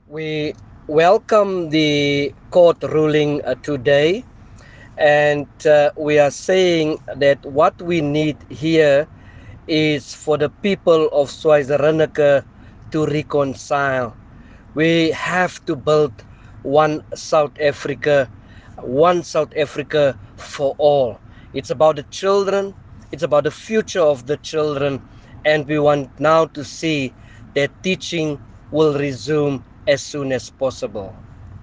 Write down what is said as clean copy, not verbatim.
We welcome the court ruling today, and we are saying that what we need here is for the people of Swaziland to reconcile. We have to build one South Africa for all. It's about the children, it's about the future of the children, and we want now to see that teaching will resume as soon as possible.